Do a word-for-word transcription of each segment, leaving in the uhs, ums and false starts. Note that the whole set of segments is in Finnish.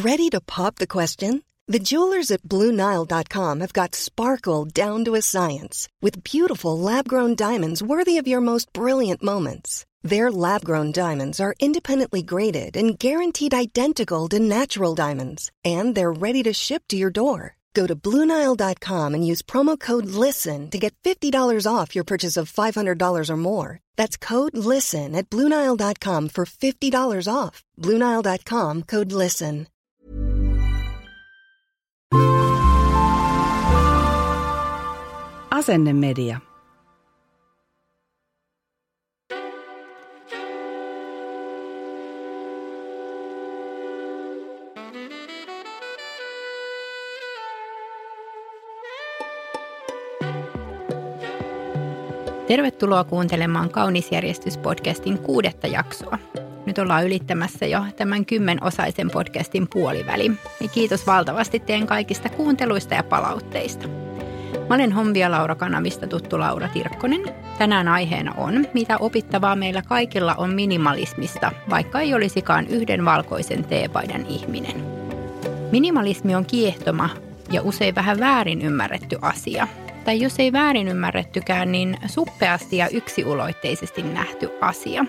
Ready to pop the question? The jewelers at Blue Nile dot com have got sparkle down to a science with beautiful lab-grown diamonds worthy of your most brilliant moments. Their lab-grown diamonds are independently graded and guaranteed identical to natural diamonds, and they're ready to ship to your door. Go to Blue Nile dot com and use promo code LISTEN to get fifty dollars off your purchase of five hundred dollars or more. That's code LISTEN at Blue Nile dot com for fifty dollars off. Blue Nile dot com, code LISTEN. Asennemedia. Tervetuloa kuuntelemaan Kaunisjärjestys-podcastin kuudetta jaksoa. Nyt ollaan ylittämässä jo tämän kymmenosaisen podcastin puoliväli. Ja kiitos valtavasti teidän kaikista kuunteluista ja palautteista. Mä olen Hombia Laura-kanavista tuttu Laura Tirkkonen. Tänään aiheena on, mitä opittavaa meillä kaikilla on minimalismista, vaikka ei olisikaan yhden valkoisen teepaidan ihminen. Minimalismi on kiehtoma ja usein vähän väärin ymmärretty asia. Tai jos ei väärin ymmärrettykään, niin suppeasti ja yksiulotteisesti nähty asia.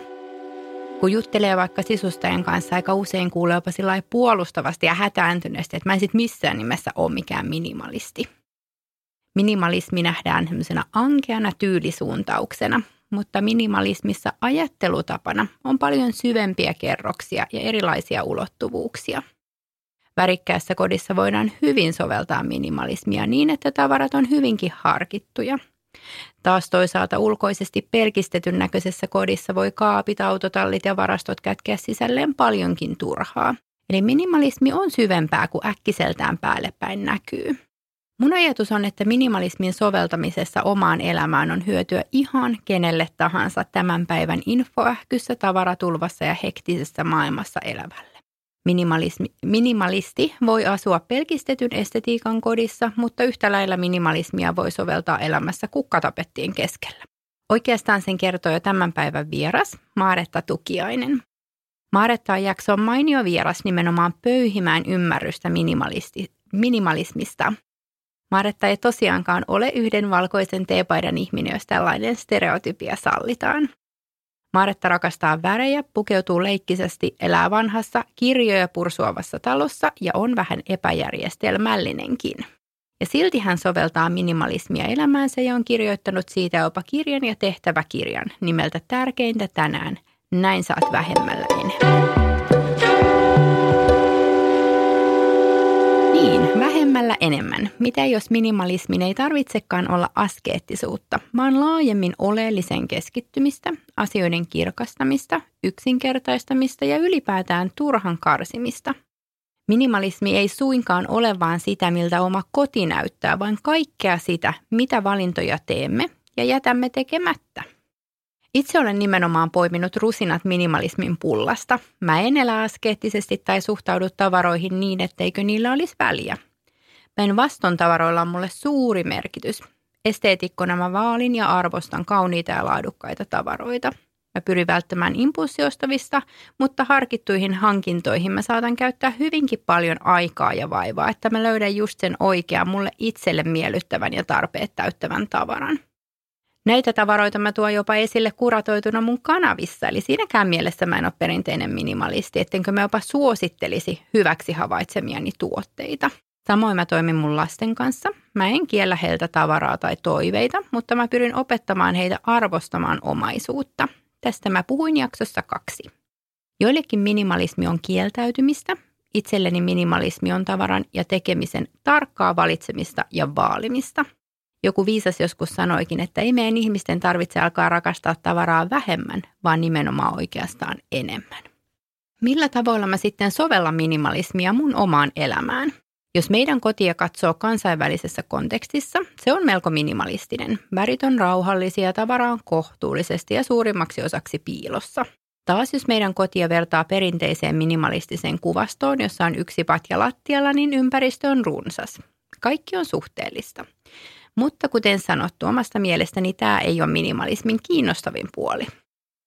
Kun juttelee vaikka sisustajan kanssa, aika usein kuulee jopa sillä puolustavasti ja hätääntyneesti, että mä en sit missään nimessä ole mikään minimalisti. Minimalismi nähdään semmoisena ankeana tyylisuuntauksena, mutta minimalismissa ajattelutapana on paljon syvempiä kerroksia ja erilaisia ulottuvuuksia. Värikkäässä kodissa voidaan hyvin soveltaa minimalismia niin, että tavarat on hyvinkin harkittuja. Taas toisaalta ulkoisesti pelkistetyn näköisessä kodissa voi kaapit, autotallit ja varastot kätkeä sisälleen paljonkin turhaa. Eli minimalismi on syvempää kuin äkkiseltään päälle päin näkyy. Mun ajatus on, että minimalismin soveltamisessa omaan elämään on hyötyä ihan kenelle tahansa tämän päivän infoähkyssä, tavaratulvassa ja hektisessä maailmassa elävälle. Minimalismi, minimalisti voi asua pelkistetyn estetiikan kodissa, mutta yhtä lailla minimalismia voi soveltaa elämässä kukkatapettien keskellä. Oikeastaan sen kertoo jo tämän päivän vieras, Maaretta Tukiainen. Maaretta on jakson mainio vieras nimenomaan pöyhimään ymmärrystä minimalismista. Maaretta ei tosiaankaan ole yhden valkoisen teepaidan ihminen, jos tällainen stereotypia sallitaan. Maaretta rakastaa värejä, pukeutuu leikkisesti, elää vanhassa, kirjoja pursuavassa talossa ja on vähän epäjärjestelmällinenkin. Ja silti hän soveltaa minimalismia elämäänsä ja on kirjoittanut siitä jopa kirjan ja tehtäväkirjan nimeltä Tärkeintä tänään. Näin saat vähemmällä enemmän. Niin, vähemmällä enemmän. Mitä jos minimalismin ei tarvitsekaan olla askeettisuutta, vaan laajemmin oleellisen keskittymistä, asioiden kirkastamista, yksinkertaistamista ja ylipäätään turhan karsimista. Minimalismi ei suinkaan ole vaan sitä, miltä oma koti näyttää, vaan kaikkea sitä, mitä valintoja teemme ja jätämme tekemättä. Itse olen nimenomaan poiminut rusinat minimalismin pullasta. Mä en elä askeettisesti tai suhtaudu tavaroihin niin, etteikö niillä olisi väliä. Päinvastoin tavaroilla on mulle suuri merkitys. Esteetikkona mä vaalin ja arvostan kauniita ja laadukkaita tavaroita. Mä pyrin välttämään impulssiostavista, mutta harkittuihin hankintoihin mä saatan käyttää hyvinkin paljon aikaa ja vaivaa, että mä löydän just sen oikean mulle itselle miellyttävän ja tarpeet täyttävän tavaran. Näitä tavaroita mä tuon jopa esille kuratoituna mun kanavissa, eli siinäkään mielessä mä en ole perinteinen minimalisti, ettenkö mä jopa suosittelisi hyväksi havaitsemiani tuotteita. Samoin mä toimin mun lasten kanssa. Mä en kiellä heiltä tavaraa tai toiveita, mutta mä pyrin opettamaan heitä arvostamaan omaisuutta. Tästä mä puhuin jaksossa kaksi. Joillekin minimalismi on kieltäytymistä. Itselleni minimalismi on tavaran ja tekemisen tarkkaa valitsemista ja vaalimista. Joku viisas joskus sanoikin, että ei meidän ihmisten tarvitse alkaa rakastaa tavaraa vähemmän, vaan nimenomaan oikeastaan enemmän. Millä tavoilla mä sitten sovellan minimalismia mun omaan elämään? Jos meidän kotia katsoo kansainvälisessä kontekstissa, se on melko minimalistinen. Värit on rauhallisia, tavara on kohtuullisesti ja suurimmaksi osaksi piilossa. Taas jos meidän kotia vertaa perinteiseen minimalistiseen kuvastoon, jossa on yksi patja lattialla, niin ympäristö on runsas. Kaikki on suhteellista. Mutta kuten sanottu, omasta mielestäni tämä ei ole minimalismin kiinnostavin puoli.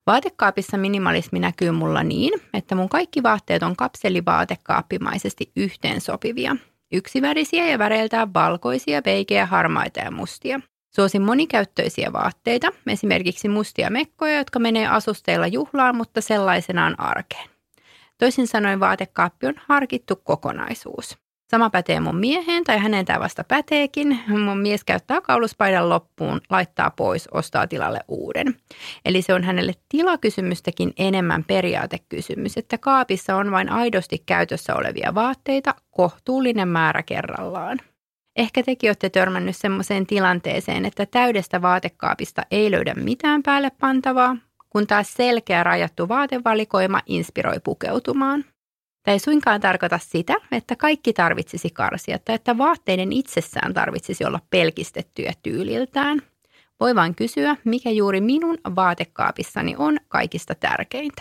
Vaatekaapissa minimalismi näkyy mulla niin, että mun kaikki vaatteet on kapselivaatekaappimaisesti yhteensopivia. Yksivärisiä ja väreiltään valkoisia, veikeä, harmaita ja mustia. Suosin monikäyttöisiä vaatteita, esimerkiksi mustia mekkoja, jotka menee asusteilla juhlaan, mutta sellaisenaan arkeen. Toisin sanoen vaatekaappi on harkittu kokonaisuus. Sama pätee mun mieheen, tai hänen tämä vasta päteekin. Mun mies käyttää kauluspaidan loppuun, laittaa pois, ostaa tilalle uuden. Eli se on hänelle tilakysymystäkin enemmän periaatekysymys, että kaapissa on vain aidosti käytössä olevia vaatteita, kohtuullinen määrä kerrallaan. Ehkä tekin olette törmännyt semmoiseen tilanteeseen, että täydestä vaatekaapista ei löydä mitään päälle pantavaa, kun taas selkeä rajattu vaatevalikoima inspiroi pukeutumaan. Tämä ei suinkaan tarkoita sitä, että kaikki tarvitsisi karsia tai että vaatteiden itsessään tarvitsisi olla pelkistettyjä tyyliltään. Voi vain kysyä, mikä juuri minun vaatekaapissani on kaikista tärkeintä.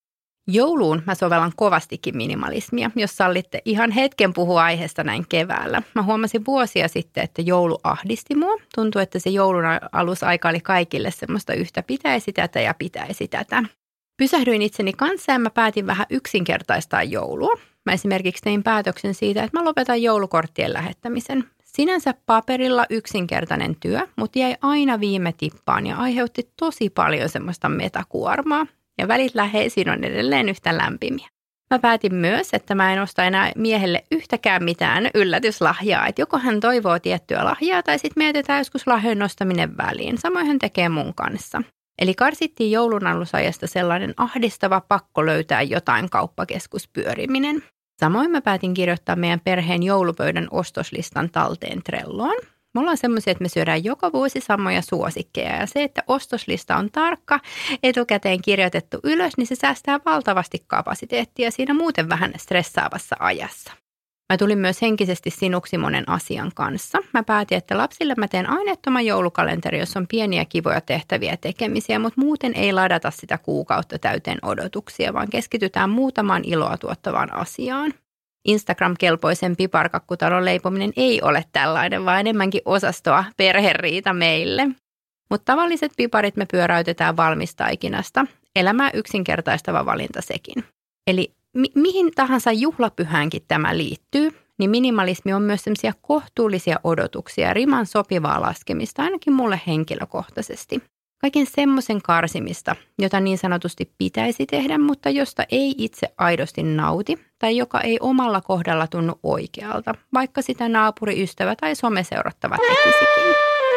Jouluun mä sovellan kovastikin minimalismia, jos sallitte ihan hetken puhua aiheesta näin keväällä. Mä huomasin vuosia sitten, että joulu ahdisti mua. Tuntui, että se joulun alusaika oli kaikille semmoista yhtä pitäisi tätä ja pitäisi tätä. Pysähdyin itseni kanssa ja mä päätin vähän yksinkertaistaa joulua. Mä esimerkiksi tein päätöksen siitä, että mä lopetan joulukorttien lähettämisen. Sinänsä paperilla yksinkertainen työ, mutta jäi aina viime tippaan ja aiheutti tosi paljon semmoista metakuormaa. Ja välit läheisiin on edelleen yhtä lämpimiä. Mä päätin myös, että mä en osta enää miehelle yhtäkään mitään yllätyslahjaa. Että joko hän toivoo tiettyä lahjaa tai sitten mietitään joskus lahjojen nostaminen väliin. Samoin hän tekee mun kanssa. Eli karsittiin joulun alusajasta sellainen ahdistava pakko löytää jotain kauppakeskuspyöriminen. Samoin mä päätin kirjoittaa meidän perheen joulupöydän ostoslistan talteen Trelloon. Me ollaan semmoisia, että me syödään joka vuosi samoja suosikkeja ja se, että ostoslista on tarkka, etukäteen kirjoitettu ylös, niin se säästää valtavasti kapasiteettia siinä muuten vähän stressaavassa ajassa. Mä tulin myös henkisesti sinuksi monen asian kanssa. Mä päätin, että lapsille mä teen aineettoman joulukalenteri, jossa on pieniä kivoja tehtäviä tekemisiä, mutta muuten ei ladata sitä kuukautta täyteen odotuksia, vaan keskitytään muutamaan iloa tuottavaan asiaan. Instagram-kelpoisen piparkakkutalon leipominen ei ole tällainen, vaan enemmänkin osastoa perheriita meille. Mutta tavalliset piparit me pyöräytetään valmistaikinasta. Elämää yksinkertaistava valinta sekin. Eli mi- mihin tahansa juhlapyhäänkin tämä liittyy, niin minimalismi on myös sellaisia kohtuullisia odotuksia, riman sopivaa laskemista, ainakin mulle henkilökohtaisesti. Kaiken semmoisen karsimista, jota niin sanotusti pitäisi tehdä, mutta josta ei itse aidosti nauti tai joka ei omalla kohdalla tunnu oikealta, vaikka sitä naapuri, ystävä tai someseurattava tekisikin.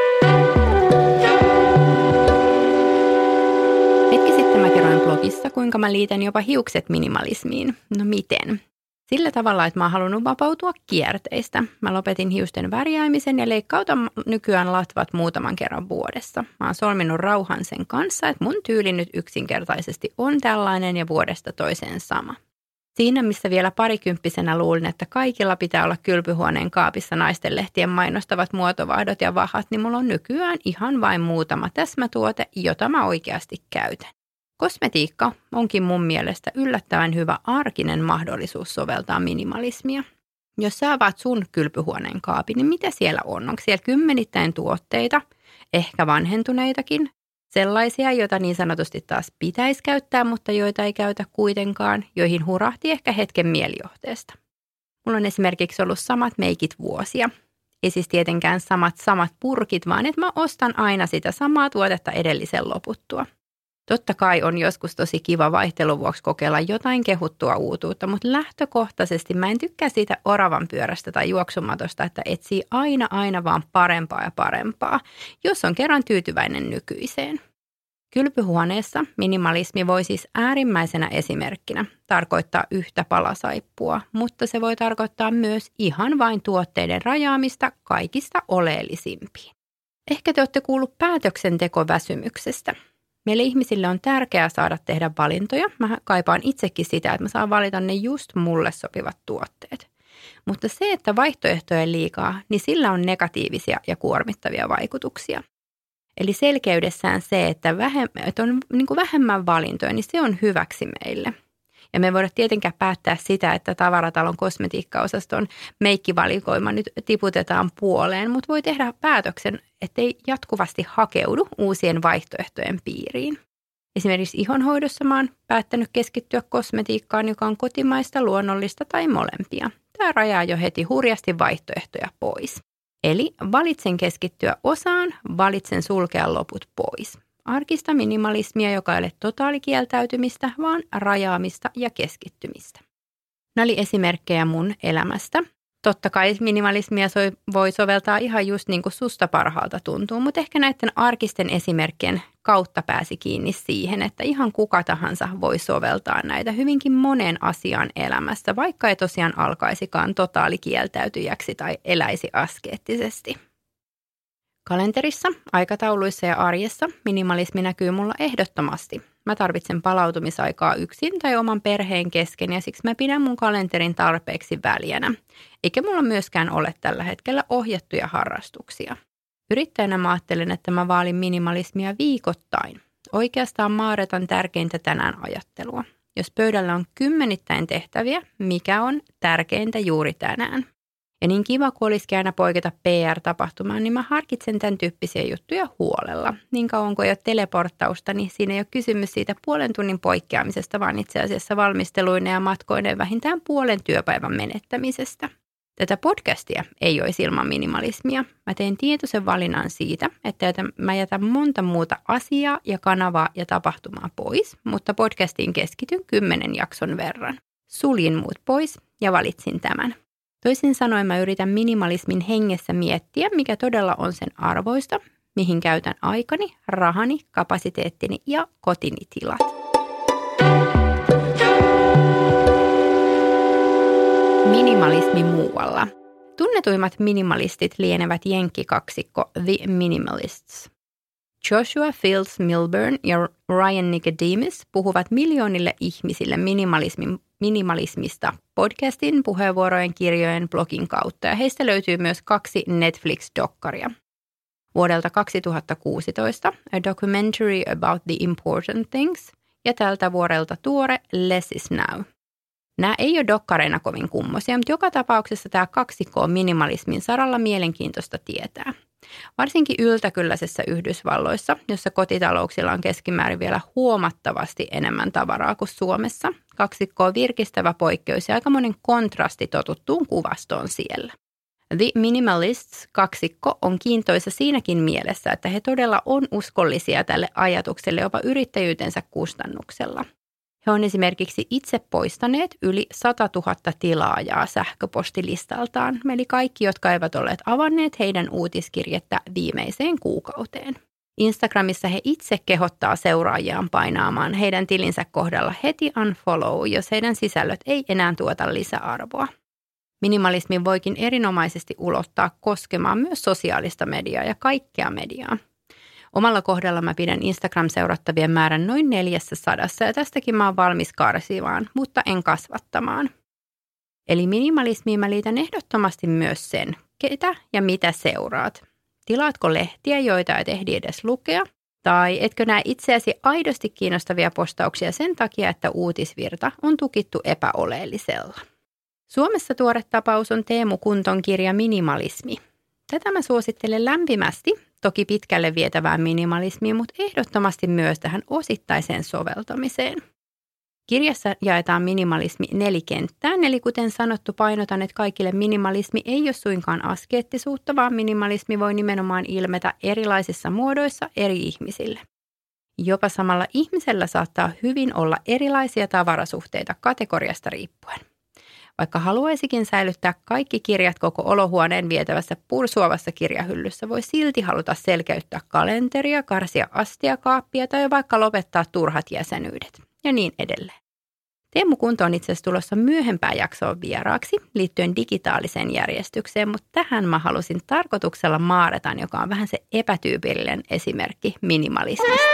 Hetki sitten mä kerroin blogissa, kuinka mä liitän jopa hiukset minimalismiin. No miten? Sillä tavalla, että mä oon halunnut vapautua kierteistä. Mä lopetin hiusten värjäämisen ja leikkautan nykyään latvat muutaman kerran vuodessa. Mä oon solminut rauhan sen kanssa, että mun tyyli nyt yksinkertaisesti on tällainen ja vuodesta toiseen sama. Siinä, missä vielä parikymppisenä luulin, että kaikilla pitää olla kylpyhuoneen kaapissa naistenlehtien mainostavat muotovahdot ja vahat, niin mulla on nykyään ihan vain muutama täsmätuote, jota mä oikeasti käytän. Kosmetiikka onkin mun mielestä yllättävän hyvä arkinen mahdollisuus soveltaa minimalismia. Jos sä avaat sun kylpyhuoneen kaapin, niin mitä siellä on? Onko siellä kymmenittäin tuotteita, ehkä vanhentuneitakin, sellaisia, joita niin sanotusti taas pitäisi käyttää, mutta joita ei käytä kuitenkaan, joihin hurahti ehkä hetken mielijohteesta. Mulla on esimerkiksi ollut samat meikit vuosia. Ei siis tietenkään samat samat purkit, vaan että mä ostan aina sitä samaa tuotetta edellisen loputtua. Totta kai on joskus tosi kiva vaihtelun vuoksi kokeilla jotain kehuttua uutuutta, mutta lähtökohtaisesti mä en tykkää siitä oravan pyörästä tai juoksumatosta, että etsii aina aina vaan parempaa ja parempaa, jos on kerran tyytyväinen nykyiseen. Kylpyhuoneessa minimalismi voi siis äärimmäisenä esimerkkinä tarkoittaa yhtä palasaippua, mutta se voi tarkoittaa myös ihan vain tuotteiden rajaamista kaikista oleellisimpiin. Ehkä te olette kuullut päätöksentekoväsymyksestä. Meille ihmisille on tärkeää saada tehdä valintoja. Mä kaipaan itsekin sitä, että mä saan valita ne just mulle sopivat tuotteet. Mutta se, että vaihtoehtoja on liikaa, niin sillä on negatiivisia ja kuormittavia vaikutuksia. Eli selkeydessään se, että, vähemmän, että on niin kuin vähemmän valintoja, niin se on hyväksi meille. Ja me ei voida tietenkään päättää sitä, että tavaratalon kosmetiikkaosaston meikkivalikoima nyt tiputetaan puoleen, mutta voi tehdä päätöksen, ettei jatkuvasti hakeudu uusien vaihtoehtojen piiriin. Esimerkiksi ihonhoidossa mä oon päättänyt keskittyä kosmetiikkaan, joka on kotimaista, luonnollista tai molempia. Tämä rajaa jo heti hurjasti vaihtoehtoja pois. Eli valitsen keskittyä osaan, valitsen sulkea loput pois. Arkista minimalismia, joka ei ole totaalikieltäytymistä, vaan rajaamista ja keskittymistä. Nämä oli esimerkkejä mun elämästä. Totta kai minimalismia voi soveltaa ihan just niin kuin susta parhaalta tuntuu, mutta ehkä näiden arkisten esimerkkien kautta pääsi kiinni siihen, että ihan kuka tahansa voi soveltaa näitä hyvinkin moneen asiaan elämässä, vaikka ei tosiaan alkaisikaan totaalikieltäytyjäksi tai eläisi askeettisesti. Kalenterissa, aikatauluissa ja arjessa minimalismi näkyy mulla ehdottomasti. Mä tarvitsen palautumisaikaa yksin tai oman perheen kesken ja siksi mä pidän mun kalenterin tarpeeksi väljänä. Eikä mulla myöskään ole tällä hetkellä ohjattuja harrastuksia. Yrittäjänä mä ajattelen, että mä vaalin minimalismia viikoittain. Oikeastaan maaretan tärkeintä tänään ajattelua. Jos pöydällä on kymmenittäin tehtäviä, mikä on tärkeintä juuri tänään? Ja niin kiva, kun olisikin aina poiketa P R-tapahtumaan, niin mä harkitsen tämän tyyppisiä juttuja huolella. Niin kauan kuin ei ole teleporttausta, niin siinä ei ole kysymys siitä puolen tunnin poikkeamisesta, vaan itse asiassa valmisteluinen ja matkoinen vähintään puolen työpäivän menettämisestä. Tätä podcastia ei olisi ilman minimalismia. Mä teen tietoisen valinnan siitä, että mä jätän monta muuta asiaa ja kanavaa ja tapahtumaa pois, mutta podcastiin keskityn kymmenen jakson verran. Suljin muut pois ja valitsin tämän. Toisin sanoen mä yritän minimalismin hengessä miettiä, mikä todella on sen arvoista, mihin käytän aikani, rahani, kapasiteettini ja kotini tilat. Minimalismi muualla. Tunnetuimmat minimalistit lienevät jenkkikaksikko The Minimalists. Joshua Fields Millburn ja Ryan Nicodemus puhuvat miljoonille ihmisille minimalismin, minimalismista podcastin, puheenvuorojen, kirjojen, blogin kautta ja heistä löytyy myös kaksi Netflix-dokkaria. Vuodelta kaksituhattakuusitoista A Documentary About the Important Things ja tältä vuodelta tuore Less is Now. Nämä ei ole dokkareina kovin kummosia, mutta joka tapauksessa tämä kaksikko on minimalismin saralla mielenkiintoista tietää. Varsinkin yltäkylläisessä Yhdysvalloissa, jossa kotitalouksilla on keskimäärin vielä huomattavasti enemmän tavaraa kuin Suomessa, kaksikko on virkistävä poikkeus ja aikamoinen kontrasti totuttuun kuvastoon siellä. The Minimalists kaksikko on kiintoisa siinäkin mielessä, että he todella on uskollisia tälle ajatukselle jopa yrittäjyytensä kustannuksella. He on esimerkiksi itse poistaneet yli sata tuhatta tilaajaa sähköpostilistaltaan, eli kaikki, jotka eivät olleet avanneet heidän uutiskirjettä viimeiseen kuukauteen. Instagramissa he itse kehottaa seuraajiaan painaamaan heidän tilinsä kohdalla heti unfollow, jos heidän sisällöt ei enää tuota lisäarvoa. Minimalismi voikin erinomaisesti ulottaa koskemaan myös sosiaalista mediaa ja kaikkea mediaa. Omalla kohdalla mä pidän Instagram-seurattavien määrän noin neljässä sadassa ja tästäkin mä oon valmis karsimaan, mutta en kasvattamaan. Eli minimalismiin mä liitän ehdottomasti myös sen, ketä ja mitä seuraat. Tilaatko lehtiä, joita et ehdi edes lukea? Tai etkö näe itseäsi aidosti kiinnostavia postauksia sen takia, että uutisvirta on tukittu epäoleellisella? Suomessa tuore tapaus on Teemu Kunton kirja Minimalismi. Tätä mä suosittelen lämpimästi, toki pitkälle vietävään minimalismiin, mutta ehdottomasti myös tähän osittaiseen soveltamiseen. Kirjassa jaetaan minimalismi nelikenttään, eli kuten sanottu, painotan, että kaikille minimalismi ei ole suinkaan askeettisuutta, vaan minimalismi voi nimenomaan ilmetä erilaisissa muodoissa eri ihmisille. Jopa samalla ihmisellä saattaa hyvin olla erilaisia tavarasuhteita kategoriasta riippuen. Vaikka haluaisikin säilyttää kaikki kirjat koko olohuoneen vietävässä pursuavassa kirjahyllyssä, voi silti haluta selkeyttää kalenteria, karsia astiakaappia tai vaikka lopettaa turhat jäsenyydet ja niin edelleen. Teemu Kunto on itse asiassa tulossa myöhempää jaksoa vieraaksi liittyen digitaaliseen järjestykseen, mutta tähän mä halusin tarkoituksella maaretan, joka on vähän se epätyypillinen esimerkki minimalismista.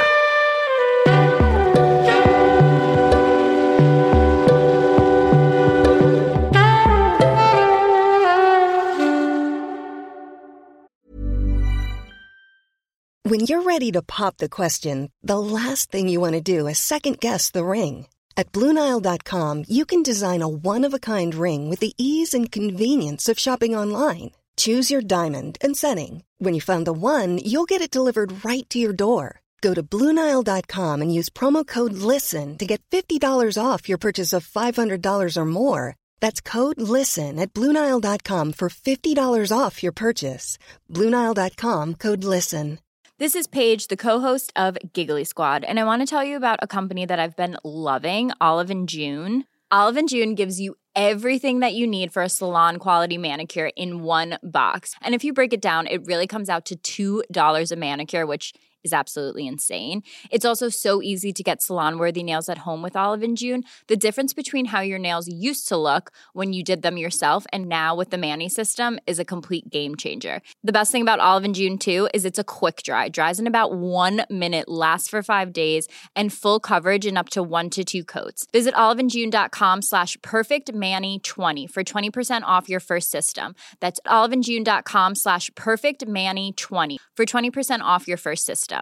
When you're ready to pop the question, the last thing you want to do is second-guess the ring. At Blue Nile dot com, you can design a one-of-a-kind ring with the ease and convenience of shopping online. Choose your diamond and setting. When you find the one, you'll get it delivered right to your door. Go to Blue Nile dot com and use promo code LISTEN to get fifty dollars off your purchase of five hundred dollars or more. That's code LISTEN at Blue Nile dot com for fifty dollars off your purchase. Blue Nile dot com, code LISTEN. This is Paige, the co-host of Giggly Squad, and I want to tell you about a company that I've been loving, Olive and June. Olive and June gives you everything that you need for a salon-quality manicure in one box. And if you break it down, it really comes out to two dollars a manicure, which is absolutely insane. It's also so easy to get salon-worthy nails at home with Olive and June. The difference between how your nails used to look when you did them yourself and now with the Mani system is a complete game changer. The best thing about Olive and June, too, is it's a quick dry. Dries in about one minute, lasts for five days, and full coverage in up to one to two coats. Visit oliveandjune.com slash perfectmani20 for twenty percent off your first system. That's oliveandjune.com slash perfectmani20 for twenty percent off your first system.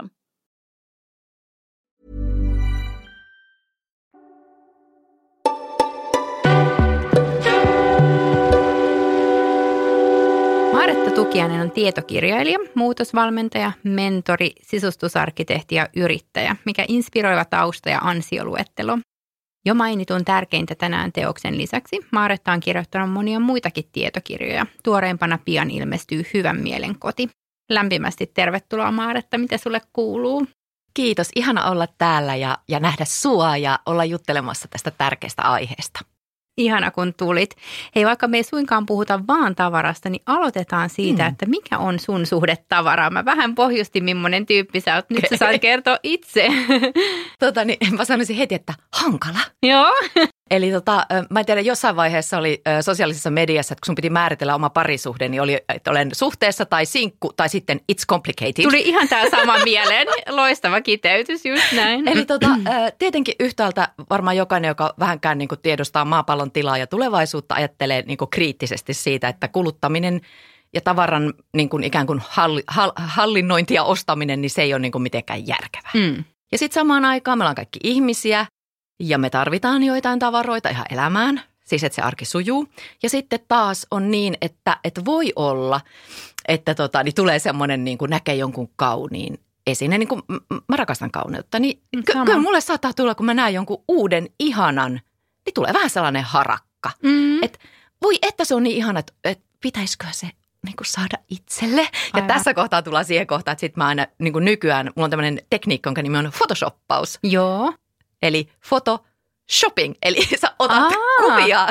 Maaretta Tukiainen on tietokirjailija, muutosvalmentaja, mentori, sisustusarkkitehti ja yrittäjä, mikä inspiroiva tausta ja ansioluettelo. Jo mainitun tärkeintä tänään teoksen lisäksi Maaretta on kirjoittanut monia muitakin tietokirjoja. Tuoreimpana pian ilmestyy Hyvän mielen koti. Lämpimästi tervetuloa Maaretta, mitä sulle kuuluu? Kiitos, ihana olla täällä ja, ja nähdä sua ja olla juttelemassa tästä tärkeästä aiheesta. Ihana kun tulit. Hei, vaikka me ei suinkaan puhuta vaan tavarasta, niin aloitetaan siitä, mm. että mikä on sun suhde tavaraan. Mä vähän pohjustin, millainen tyyppi sä oot. Nyt sä saat kertoa itse. Tota, niin mä sanoisin heti, että hankala. Joo. Eli tota, mä en tiedä, jossain vaiheessa oli sosiaalisessa mediassa, että kun sun piti määritellä oma parisuhde, niin oli, että olen suhteessa tai sinkku tai sitten it's complicated. Tuli ihan tää sama mieleen. Loistava kiteytys, just näin. Eli tota, tietenkin yhtäältä varmaan jokainen, joka vähänkään niin kuin tiedostaa maapallon tilaa ja tulevaisuutta, ajattelee niin kuin kriittisesti siitä, että kuluttaminen ja tavaran niin kuin ikään kuin halli, hall, hallinnointi ja ostaminen, niin se ei ole niin kuin mitenkään järkevää. Mm. Ja sitten samaan aikaan me ollaan kaikki ihmisiä. Ja me tarvitaan joitain tavaroita ihan elämään, siis että se arki sujuu. Ja sitten taas on niin, että, että voi olla, että tota, niin tulee semmoinen niin kuin näkee jonkun kauniin esine. Niin kuin mä rakastan kauneutta, niin ky- kyllä mulle saattaa tulla, kun mä näen jonkun uuden ihanan, niin tulee vähän sellainen harakka. Mm-hmm. Että voi, että se on niin ihana, että, että pitäisikö se niin kuin saada itselle. Ja aivan. Tässä kohtaa tullaan siihen kohtaan, että sit mä aina niin kuin nykyään, mulla on tämmöinen tekniikka, jonka nimi on photoshoppaus. Joo. Eli photoshopping, eli sä otat Aa. kuvia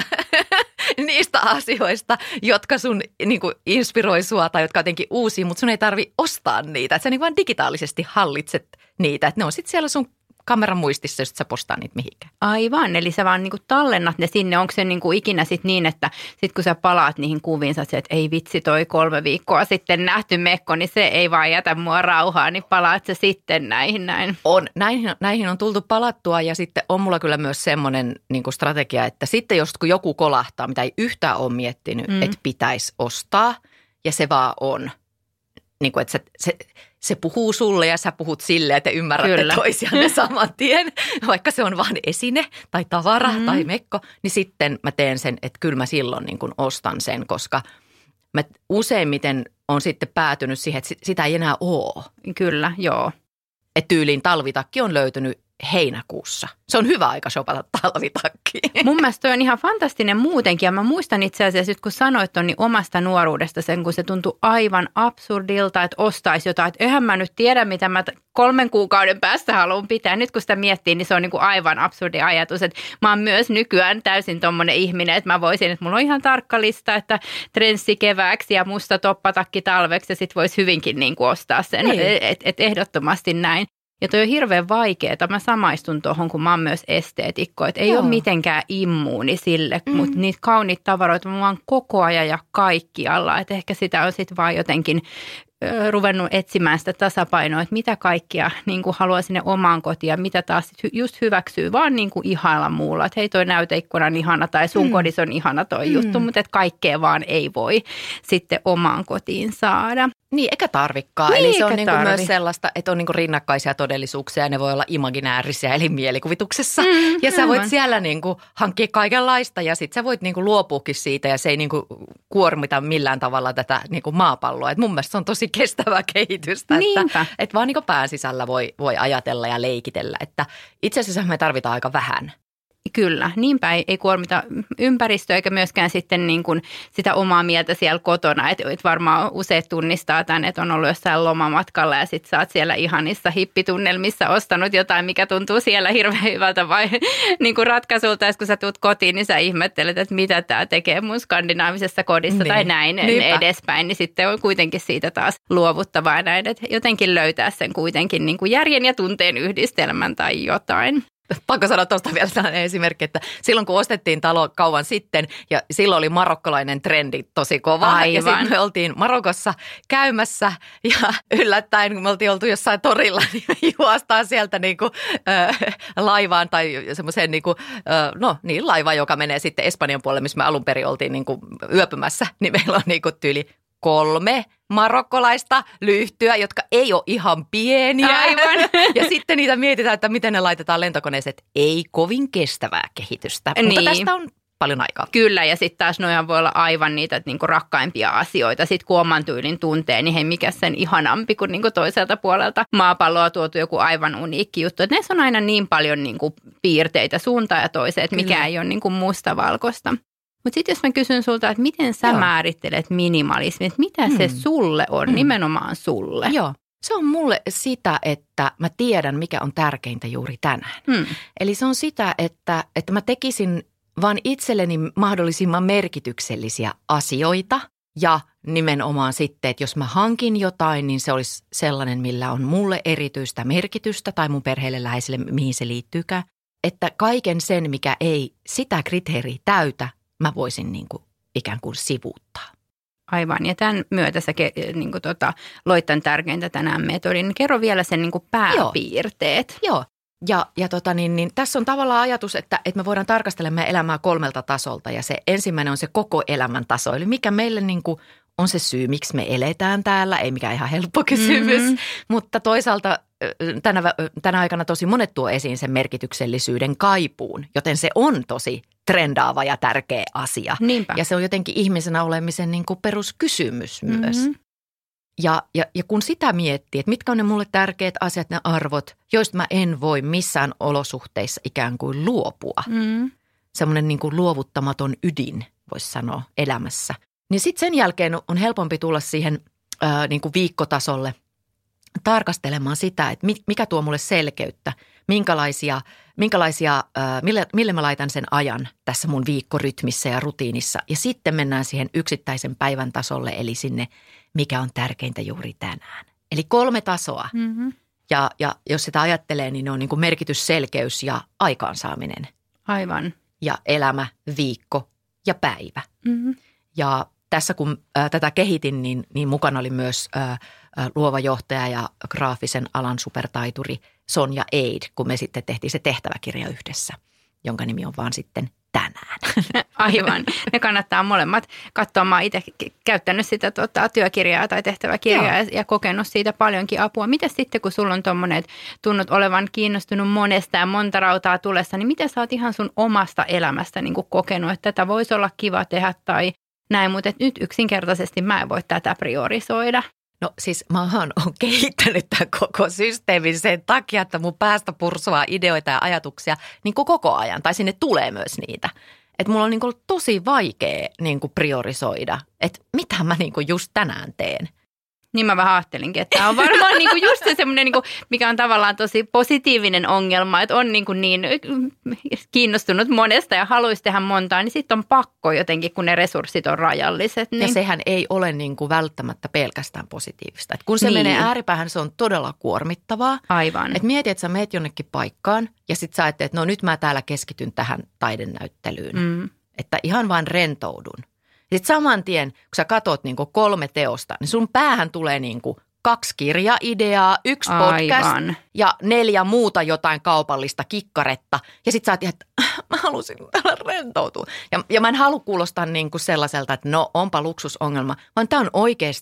niistä asioista, jotka sun niin kuin inspiroi sua tai jotka jotenkin uusia, mutta sun ei tarvi ostaa niitä. Että sä niin vaan digitaalisesti hallitset niitä, että ne on sitten siellä sun kameran muistissa, jos sä postaa niitä mihinkään. Aivan, eli sä vaan niinku tallennat ne sinne. Onko se niinku ikinä sit niin, että sit kun sä palaat niihin kuviin, sä että ei vitsi toi kolme viikkoa sitten nähty mekko, niin se ei vaan jätä mua rauhaa, niin palaat sä sitten näihin näin? On, näihin, näihin on tultu palattua ja sitten on mulla kyllä myös semmoinen niinku strategia, että sitten jos kun joku kolahtaa, mitä ei yhtään ole miettinyt, mm. että pitäisi ostaa ja se vaan on, niin kuin että se... se Se puhuu sulle ja sä puhut silleen, että ymmärrätte Kyllä. toisianne saman tien, vaikka se on vaan esine tai tavara mm-hmm. tai mekko, niin sitten mä teen sen, että kyllä mä silloin niin kuin ostan sen, koska mä useimmiten on sitten päätynyt siihen, että sitä ei enää ole. Kyllä, joo. Että tyyliin talvitakki on löytynyt heinäkuussa. Se on hyvä aika shopata talvitakkiin. Mun mielestä toi on ihan fantastinen muutenkin. Ja mä muistan itse asiassa, kun sanoit ton, niin omasta nuoruudesta sen, kun se tuntui aivan absurdilta, että ostaisi jotain. Että eihän mä nyt tiedä, mitä mä kolmen kuukauden päästä haluan pitää. Nyt kun sitä miettii, niin se on niin kuin aivan absurdi ajatus. Että mä oon myös nykyään täysin tommonen ihminen, että mä voisin, että mulla on ihan tarkka lista, että trenssi kevääksi ja musta toppatakki talveksi ja sit vois hyvinkin niin kuin ostaa sen. Että et ehdottomasti näin. Ja toi on hirveän vaikeaa. Mä samaistun tuohon, kun mä oon myös esteetikko. Että ei Joo. ole mitenkään immuuni sille, mm. mutta niitä kauniita tavaroita mä oon koko ajan ja kaikkialla. Että ehkä sitä on sitten vaan jotenkin ö, ruvennut etsimään sitä tasapainoa, että mitä kaikkia niin kuin haluaa sinne omaan kotiin ja mitä taas sit just hyväksyy vaan niin kuin ihailla muulla. Että hei, toi näyteikkuna on ihana tai sun mm. kodissa on ihana toi mm. juttu, mutta että kaikkea vaan ei voi sitten omaan kotiin saada. Niin, eikä tarvikaan. Niin, Eli se on eikä niinku tarvi. myös sellaista, että on niinku rinnakkaisia todellisuuksia ja ne voi olla imaginäärisiä eli mielikuvituksessa. Mm, ja sä voit aivan. siellä niinku hankkia kaikenlaista ja sit sä voit niinku luopuukin siitä ja se ei niinku kuormita millään tavalla tätä niinku maapalloa. Et mun mielestä se on tosi kestävää kehitystä, Niinpä. että et vaan niinku pään sisällä voi, voi ajatella ja leikitellä. Että itse asiassa me tarvitaan aika vähän. Kyllä, niinpä ei, ei kuormita ympäristöä eikä myöskään sitten niin kuin sitä omaa mieltä siellä kotona. Että et varmaan useat tunnistaa tämän, että on ollut jossain lomamatkalla ja sitten sä oot siellä ihanissa hippitunnelmissa ostanut jotain, mikä tuntuu siellä hirveän hyvältä vai niin kuin ratkaisulta. Ja kun sä tuut kotiin, niin sä ihmettelet, että mitä tämä tekee mun skandinaavisessa kodissa Niin. tai näin Niinpä. edespäin. Niin sitten on kuitenkin siitä taas luovuttavaa näin, että jotenkin löytää sen kuitenkin niin kuin järjen ja tunteen yhdistelmän tai jotain. Pakko sanoa tuosta vielä sellainen esimerkki, että silloin kun ostettiin talo kauan sitten ja silloin oli marokkolainen trendi tosi kova. Aivan. Ja sitten me oltiin Marokossa käymässä ja yllättäen kun me oltiin oltu jossain torilla, niin me juostaan sieltä niinku, äh, laivaan tai semmoiseen niinku, äh, no niin laivaan, joka menee sitten Espanjan puolelle, missä me alun perin oltiin niinku yöpymässä, niin meillä on niinku tyyli kolme marokkolaista lyhtyä, jotka ei ole ihan pieniä. Aivan. Ja sitten niitä mietitään, että miten ne laitetaan lentokoneeseen. Ei kovin kestävää kehitystä, Niin. mutta tästä on paljon aikaa. Kyllä, ja sitten taas nojahan voi olla aivan niitä niinku rakkaimpia asioita. Sitten kun oman tyylin tuntee, niin hei, mikä sen ihanampi kuin niinku toiselta puolelta maapalloa tuotu joku aivan uniikki juttu. Et näissä on aina niin paljon niinku piirteitä suuntaan ja toiseen, että mikä Kyllä. ei ole niinku mustavalkoista. Mutta sitten jos mä kysyn sulta, että miten sä Joo. määrittelet minimalismin, että mitä Hmm. se sulle on, Hmm. nimenomaan sulle? Joo, se on mulle sitä, että mä tiedän, mikä on tärkeintä juuri tänään. Hmm. Eli se on sitä, että, että mä tekisin vaan itselleni mahdollisimman merkityksellisiä asioita ja nimenomaan sitten, että jos mä hankin jotain, niin se olisi sellainen, millä on mulle erityistä merkitystä tai mun perheelle läheiselle, mihin se liittyykään. Että kaiken sen, mikä ei sitä kriteeriä täytä, mä voisin niin kuin ikään kuin sivuuttaa. Aivan, ja tämän myötä sä ke, niin kuin tota, loit tämän tärkeintä tänään metodin. Kerro vielä sen niin kuin pääpiirteet. Joo, ja, ja tota niin, niin tässä on tavallaan ajatus, että, että me voidaan tarkastella meidän elämää kolmelta tasolta. Ja se ensimmäinen on se koko elämän taso, eli mikä meille niin kuin on se syy, miksi me eletään täällä. Ei mikään ihan helppo kysymys, mm-hmm. mutta toisaalta tänä, tänä aikana tosi monet tuo esiin sen merkityksellisyyden kaipuun, joten se on tosi trendaava ja tärkeä asia. Niinpä. Ja se on jotenkin ihmisenä olemisen niin kuin peruskysymys myös. Mm-hmm. Ja, ja, ja kun sitä miettii, että mitkä on ne mulle tärkeät asiat, ne arvot, joista mä en voi missään olosuhteissa ikään kuin luopua. Mm-hmm. Semmoinen niin kuin luovuttamaton ydin, voisi sanoa, elämässä. Niin sitten sen jälkeen on helpompi tulla siihen ää, niin kuin viikkotasolle tarkastelemaan sitä, että mikä tuo mulle selkeyttä, minkälaisia, minkälaisia ää, mille, mille mä laitan sen ajan tässä mun viikkorytmissä ja rutiinissa. Ja sitten mennään siihen yksittäisen päivän tasolle, eli sinne, mikä on tärkeintä juuri tänään. Eli kolme tasoa. Mm-hmm. Ja, ja jos sitä ajattelee, niin ne on niin kuin merkitys, selkeys ja aikaansaaminen. Aivan. Ja elämä, viikko ja päivä. Mm-hmm. Ja tässä kun ä, tätä kehitin, niin, niin mukana oli myös ä, ä, luova johtaja ja graafisen alan supertaituri Sonja Eid, kun me sitten tehtiin se tehtäväkirja yhdessä, jonka nimi on vaan sitten Tänään. Aivan. Ne kannattaa molemmat katsoa. Mä oon itse käyttänyt sitä tota, työkirjaa tai tehtäväkirjaa ja, ja kokenut siitä paljonkin apua. Mitä sitten, kun sulla on tommoinen, että tunnut olevan kiinnostunut monesta ja monta rautaa tulessa, niin miten sä oot ihan sun omasta elämästä niin kuin kokenut, että tätä voisi olla kiva tehdä tai näin, mutta nyt yksinkertaisesti mä en voi tätä priorisoida. No siis mä oon kehittänyt tämän koko systeemin sen takia, että mun päästä pursuaa ideoita ja ajatuksia niin kuin koko ajan, tai sinne tulee myös niitä. Että mulla on niin kuin ollut tosi vaikea niin kuin priorisoida, että mitä mä niin kuin just tänään teen. Niin mä vähän ajattelinkin, että tämä on varmaan niinku just se semmoinen, niinku, mikä on tavallaan tosi positiivinen ongelma, että on niinku niin kiinnostunut monesta ja haluaisi tehdä montaa, niin sitten on pakko jotenkin, kun ne resurssit on rajalliset. Niin. Ja sehän ei ole niin kuin välttämättä pelkästään positiivista. Et kun se niin. menee ääripäähän, se on todella kuormittavaa. Aivan. Et mieti, että sä meet jonnekin paikkaan ja sitten sä ajattelet, että no nyt mä täällä keskityn tähän taidenäyttelyyn. Mm. Että ihan vaan rentoudun. Sitten saman tien, kun sä katot niin kuin kolme teosta, niin sun päähän tulee niin kuin kaksi kirjaideaa, yksi podcast Aivan. ja neljä muuta jotain kaupallista kikkaretta. Ja sit sä oot, että mä halusin täällä rentoutua. Ja, ja mä en halua kuulostaa niin kuin sellaiselta, että no onpa luksusongelma, vaan tää on oikeasti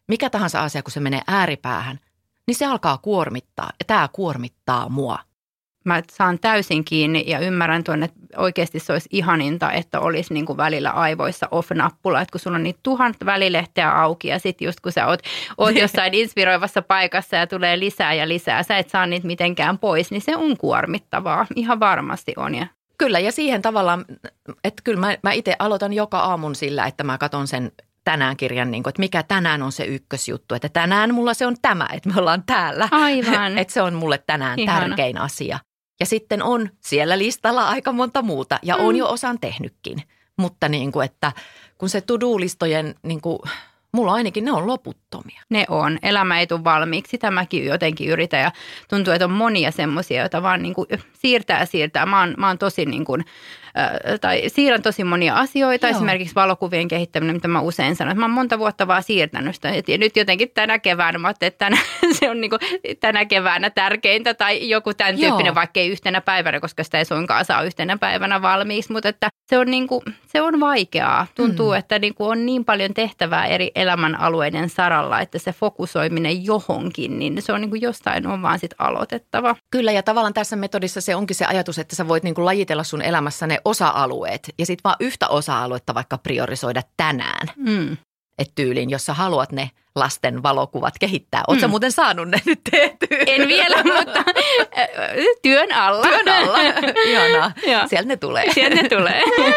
mikä tahansa asia, kun se menee ääripäähän, niin se alkaa kuormittaa ja tämä kuormittaa mua. Mä saan täysin kiinni ja ymmärrän tuonne, että oikeasti se olisi ihaninta, että olisi niin kuin välillä aivoissa off-nappula, että kun sulla on niitä tuhat välilehteä auki ja sitten just kun sä oot, oot jossain inspiroivassa paikassa ja tulee lisää ja lisää, sä et saa niitä mitenkään pois, niin se on kuormittavaa. Ihan varmasti on. Ja kyllä ja siihen tavallaan, että kyllä mä, mä itse aloitan joka aamun sillä, että mä katson sen tänään kirjan, niin kuin, että mikä tänään on se ykkösjuttu, että tänään mulla se on tämä, että me ollaan täällä. Aivan. Että se on mulle tänään Ihana. Tärkein asia. Ja sitten on siellä listalla aika monta muuta ja mm. on jo osan tehnytkin. Mutta niin kuin, että kun se to-do-listojen, niin kuin, mulla ainakin ne on loputtomia. Ne on. Elämä ei tule valmiiksi. Sitä mäkin jotenkin yritän ja tuntuu, että on monia semmoisia, joita vaan niin kuin siirtää ja siirtää. Mä oon, mä oon tosi niin kuin, äh, tai siirrän tosi monia asioita. Joo. Esimerkiksi valokuvien kehittäminen, mitä mä usein sanon. Mä oon monta vuotta vaan siirtänyt sitä. Ja nyt jotenkin tänä keväänä, mä ajattelin, että tänä, se on niin kuin tänä keväänä tärkeintä tai joku tämän tyyppinen, Joo. vaikka ei yhtenä päivänä, koska sitä ei suinkaan saa yhtenä päivänä valmiiksi. Mutta että se on, niin kuin, se on vaikeaa. Tuntuu, mm. että niin kuin on niin paljon tehtävää eri elämän alueiden saralla, että se fokusoiminen johonkin, niin se on niin kuin jostain on vaan sit aloitettava. Kyllä ja tavallaan tässä metodissa se onkin se ajatus, että sä voit niin kuin lajitella sun elämässä ne osa-alueet ja sitten vaan yhtä osa-aluetta vaikka priorisoida tänään. Mm. Että tyyliin, jos sä haluat ne lasten valokuvat kehittää. Ootko mm. sä muuten saanut ne nyt tehtyä? En vielä, mutta työn alla. Työn alla. Ihanaa. Sieltä ne tulee. Sieltä ne tulee.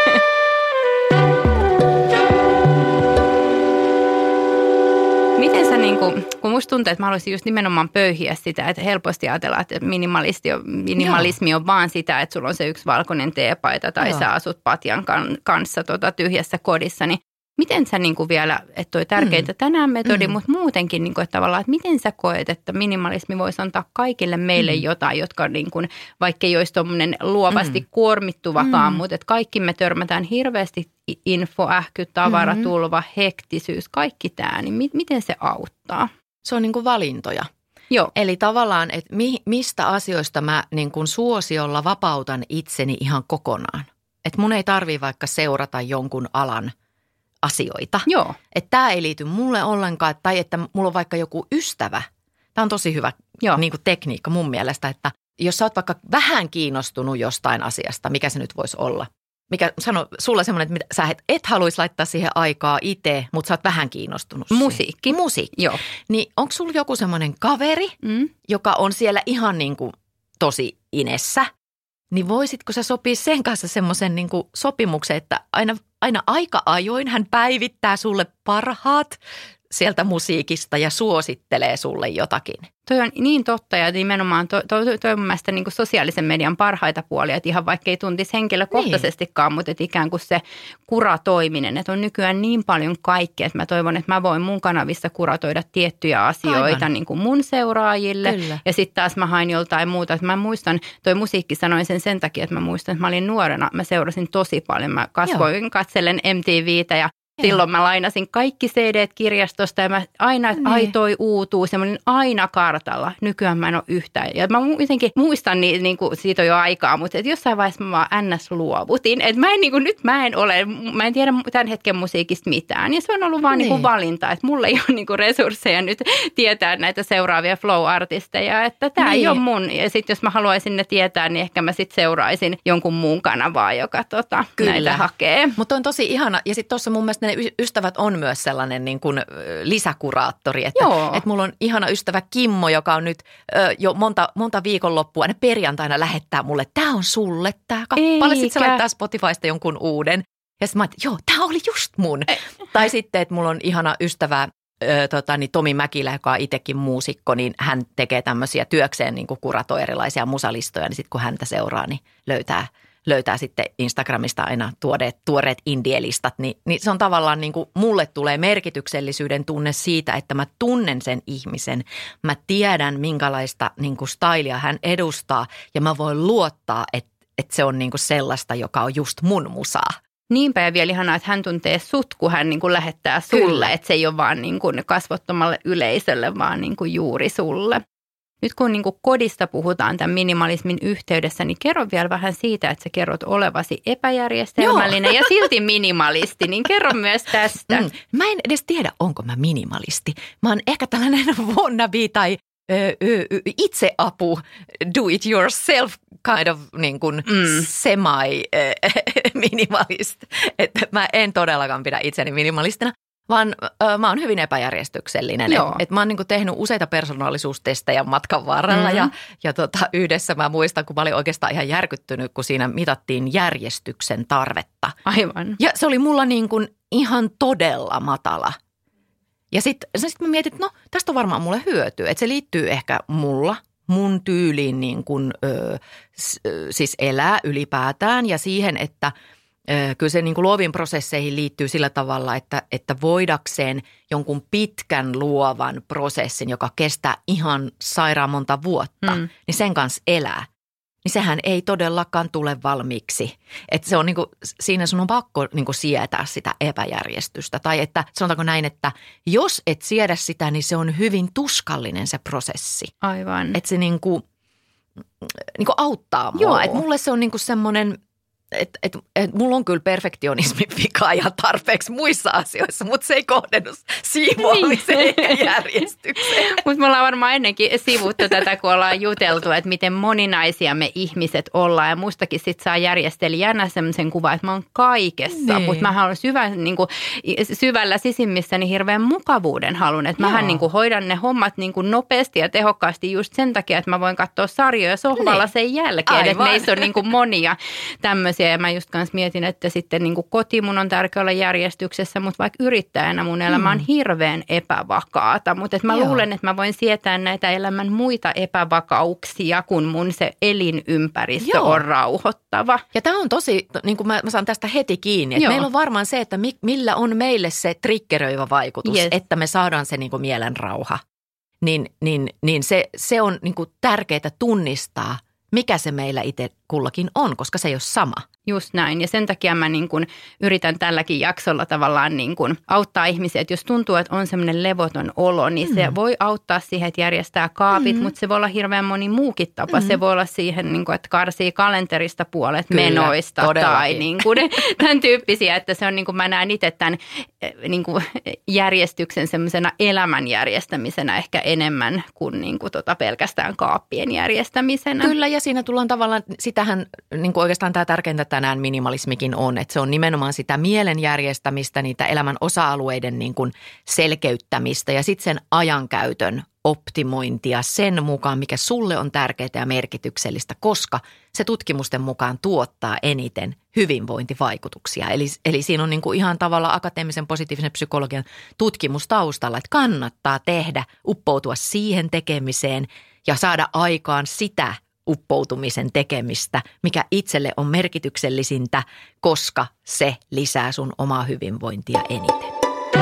Miten sä, niin kuin, kun musta tuntuu, että mä haluaisin just nimenomaan pöyhiä sitä, että helposti ajatellaan, että minimalisti on, minimalismi on vaan sitä, että sulla on se yksi valkoinen teepaita tai Joo. sä asut patjan kanssa tota, tyhjässä kodissa, niin miten sä niin kuin vielä, että toi tärkeintä mm. tänään metodi, mm. mutta muutenkin, niin kuin, että tavallaan, että miten sä koet, että minimalismi voisi antaa kaikille meille mm. jotain, jotka niin kuin, vaikka ei olisi tommoinen luovasti mm. kuormittuvakaan, mm. mutta että kaikki me törmätään hirveästi info, ähky, tavaratulva, mm. hektisyys, kaikki tämä, niin mi- miten se auttaa? Se on niin kuin valintoja. Joo. Eli tavallaan, että mi- mistä asioista mä niin kuin suosiolla vapautan itseni ihan kokonaan. Että mun ei tarvitse vaikka seurata jonkun alan asioita. Joo. Että tämä ei liity mulle ollenkaan, tai että mulla on vaikka joku ystävä. Tämä on tosi hyvä niin kuin tekniikka mun mielestä, että jos sä oot vaikka vähän kiinnostunut jostain asiasta, mikä se nyt voisi olla. Mikä sano sulla semmoinen, että sä et, et haluaisi laittaa siihen aikaa itse, mutta sä oot vähän kiinnostunut. Musiikki. Musiikki. Joo. Niin onko sulla joku semmoinen kaveri, mm. joka on siellä ihan niin kuin tosi inessä? Niin voisitko sä sopia sen kanssa semmoisen niin kuin sopimuksen, että aina, aina aika ajoin hän päivittää sulle parhaat sieltä musiikista ja suosittelee sulle jotakin? Toi on niin totta ja nimenomaan toi, toi, toi on mun mielestä niin kuin sosiaalisen median parhaita puolia, että ihan vaikka ei tuntisi henkilökohtaisestikaan, niin. mutta että ikään kuin se kuratoiminen, että on nykyään niin paljon kaikkea, että mä toivon, että mä voin mun kanavissa kuratoida tiettyjä asioita niin kuin mun seuraajille. Kyllä. Ja sitten taas mä hain joltain muuta, että mä muistan, toi musiikki sanoin sen sen takia, että mä muistan, että mä olin nuorena, mä seurasin tosi paljon, mä kasvoin Joo. katsellen M T V:tä ja silloin mä lainasin kaikki C D:t kirjastosta ja mä aina, niin. ai toi uutuu, semmoinen aina kartalla. Nykyään mä en ole yhtään. Ja mä jotenkin muistan, niin, niin kuin siitä on jo aikaa, mutta että jossain vaiheessa mä vaan ns. Luovutin. Että mä en, niin kuin, nyt mä en ole, mä en tiedä tämän hetken musiikista mitään. Ja se on ollut vaan niin. Niin kuin valinta, että mulla ei ole niin kuin resursseja nyt tietää näitä seuraavia flow-artisteja. Että tää niin. ei ole mun. Ja sitten jos mä haluaisin ne tietää, niin ehkä mä sitten seuraisin jonkun muun kanavaa, joka tota, näitä hakee. Mutta on tosi ihana. Ja sitten tuossa mun mielestä ne ystävät on myös sellainen niin kuin lisäkuraattori, että, että mulla on ihana ystävä Kimmo, joka on nyt ö, jo monta, monta viikonloppua, aina perjantaina lähettää mulle, tämä on sulle tämä kappale, sitten se laittaa Spotifysta jonkun uuden. Ja sitten mä ajattelin, joo, tämä oli just mun. Ei. Tai sitten, että mulla on ihana ystävä ö, tota, niin Tomi Mäkilä, joka on itsekin muusikko, niin hän tekee tämmöisiä työkseen, niin kuin kuratoi erilaisia musalistoja, niin sitten kun häntä seuraa, niin löytää löytää sitten Instagramista aina tuoreet, tuoreet indie-listat, niin, niin se on tavallaan niin kuin mulle tulee merkityksellisyyden tunne siitä, että mä tunnen sen ihmisen. Mä tiedän, minkälaista niin kuin stylia hän edustaa ja mä voin luottaa, että, että se on niin kuin sellaista, joka on just mun musaa. Niinpä ja vielä ihanaa, että hän tuntee sut, kun hän niin kuin lähettää sulle, Kyllä. että se ei ole vaan niin kuin kasvottomalle yleisölle, vaan niin kuin juuri sulle. nyt kun niin kuin kodista puhutaan tämän minimalismin yhteydessä, niin kerro vielä vähän siitä, että sä kerrot olevasi epäjärjestelmällinen Joo. ja silti minimalisti, niin kerro myös tästä. Mm. Mä en edes tiedä, onko mä minimalisti. Mä oon ehkä tällainen wannabe tai ö, ö, itseapu, do it yourself kind of niin kuin mm. semi-minimalist. Että mä en todellakaan pidä itseni minimalistina. Vaan äh, mä oon hyvin epäjärjestyksellinen. Et, et mä oon niinku tehnyt useita persoonallisuustestejä matkan varrella mm-hmm. ja, ja tota, yhdessä mä muistan, kun mä olin oikeastaan ihan järkyttynyt, kun siinä mitattiin järjestyksen tarvetta. Aivan. Ja se oli mulla niinku ihan todella matala. Ja sitten sit mä mietin, että no tästä on varmaan mulle hyötyä. Että se liittyy ehkä mulla, mun tyyliin niin kuin, ö, s, siis elää ylipäätään ja siihen, että kyllä se niin kuin luoviin prosesseihin liittyy sillä tavalla, että, että voidakseen jonkun pitkän luovan prosessin, joka kestää ihan sairaan monta vuotta, mm. niin sen kanssa elää. Niin sehän ei todellakaan tule valmiiksi. Että se on niin kuin, siinä sun on pakko niin kuin sietää sitä epäjärjestystä. Tai että sanotaanko näin, että jos et siedä sitä, niin se on hyvin tuskallinen se prosessi. Aivan. Että se niin kuin, niin kuin auttaa mua. Että mulle se on niin kuin semmoinen... Että et, et mulla on kyllä perfektionismin vika ja tarpeeksi muissa asioissa, mutta se ei kohdennu siivoamiseen niin. eikä järjestykseen. Mutta me ollaan varmaan ennenkin sivuttu tätä, kun ollaan juteltu, että miten moninaisia me ihmiset ollaan. Ja mustakin sit saa järjestelijänä sellaisen kuvan, että mä oon kaikessa. Niin. Mutta mä haluan syvä, niin kuin, syvällä sisimmissäni hirveän mukavuuden halun. Että mähän niin kuin, hoidan ne hommat niin kuin, nopeasti ja tehokkaasti just sen takia, että mä voin katsoa sarjoja sohvalla niin. sen jälkeen. Että meissä on niin kuin, monia tämmöisiä. Ja mä just kanssa mietin, että sitten niin kuin koti mun on tärkeä olla järjestyksessä, mutta vaikka yrittäjänä mun elämä on hirveän epävakaata. Mutta mä Joo. luulen, että mä voin sietää näitä elämän muita epävakauksia, kun mun se elinympäristö Joo. on rauhoittava. Ja tämä on tosi, niin kuin mä, mä saan tästä heti kiinni, että Joo. meillä on varmaan se, että mi, millä on meille se triggeröivä vaikutus, yes. että me saadaan se niin kuin mielen rauha. Niin, niin, niin se, se on niin kuin tärkeää tunnistaa, mikä se meillä itse kullakin on, koska se ei ole sama. Just näin. Ja sen takia mä niin kuin yritän tälläkin jaksolla tavallaan niin kuin auttaa ihmisiä, että jos tuntuu, että on semmoinen levoton olo, niin mm. se voi auttaa siihen, että järjestää kaapit, mm. mutta se voi olla hirveän moni muukin tapa. Mm. Se voi olla siihen, niin kuin, että karsii kalenterista puolet Kyllä, menoista todellakin. Tai niin kuin, tämän tyyppisiä, että se on niin kuin mä näen itse tämän niin kuin järjestyksen semmoisena elämän järjestämisenä ehkä enemmän kuin, niin kuin tota pelkästään kaappien järjestämisenä. Kyllä, ja siinä tullaan tavallaan, sitähän niin kuin oikeastaan tämä tärkeintä tänään minimalismikin on, että se on nimenomaan sitä mielen järjestämistä, niitä elämän osa-alueiden niin kuin selkeyttämistä ja sitten sen ajankäytön optimointia sen mukaan, mikä sulle on tärkeää ja merkityksellistä, koska se tutkimusten mukaan tuottaa eniten hyvinvointivaikutuksia. Eli, eli siinä on niin kuin ihan tavalla akateemisen positiivisen psykologian tutkimus taustalla, että kannattaa tehdä, uppoutua siihen tekemiseen ja saada aikaan sitä uppoutumisen tekemistä, mikä itselle on merkityksellisintä, koska se lisää sun omaa hyvinvointia eniten.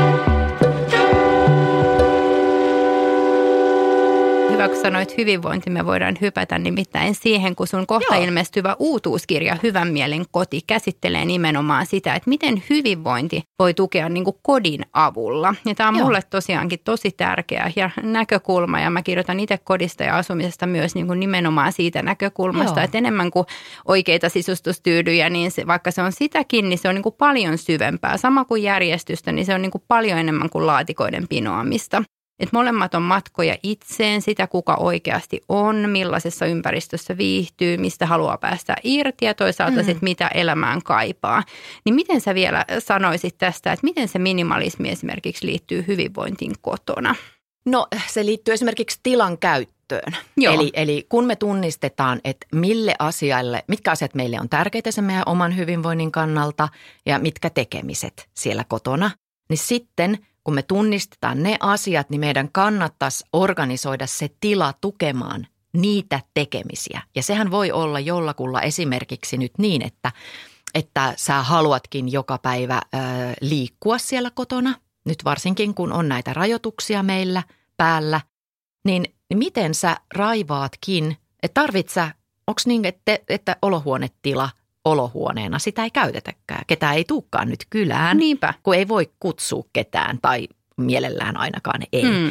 Hyvä, kun sanoit hyvinvointi, me voidaan hypätä nimittäin siihen, kun sun kohta Joo. ilmestyvä uutuuskirja Hyvän mielen koti käsittelee nimenomaan sitä, että miten hyvinvointi voi tukea niin kuin kodin avulla. Ja tämä on Joo. mulle tosiaankin tosi tärkeä ja näkökulma ja mä kirjoitan itse kodista ja asumisesta myös niin kuin nimenomaan siitä näkökulmasta, Joo. että enemmän kuin oikeita sisustustyydyjä, niin se, vaikka se on sitäkin, niin se on niin kuin paljon syvempää. Sama kuin järjestystä, niin se on niin kuin paljon enemmän kuin laatikoiden pinoamista. Että molemmat on matkoja itseen, sitä kuka oikeasti on, millaisessa ympäristössä viihtyy, mistä haluaa päästä irti ja toisaalta mm. sit mitä elämään kaipaa. Niin miten sä vielä sanoisit tästä, että miten se minimalismi esimerkiksi liittyy hyvinvointiin kotona? No se liittyy esimerkiksi tilan käyttöön. Eli, eli kun me tunnistetaan, että mille asialle, mitkä asiat meille on tärkeitä sen meidän oman hyvinvoinnin kannalta ja mitkä tekemiset siellä kotona, niin sitten kun me tunnistetaan ne asiat, niin meidän kannattaisi organisoida se tila tukemaan niitä tekemisiä. Ja sehän voi olla jollakulla esimerkiksi nyt niin, että, että sä haluatkin joka päivä ö, liikkua siellä kotona. Nyt varsinkin, kun on näitä rajoituksia meillä päällä, niin miten sä raivaatkin, että tarvit sä, onko niin, että, että olohuonetila olohuoneena sitä ei käytetäkään. Ketään ei tulekaan nyt kylään, Niinpä. kun ei voi kutsua ketään tai mielellään ainakaan ei. Hmm.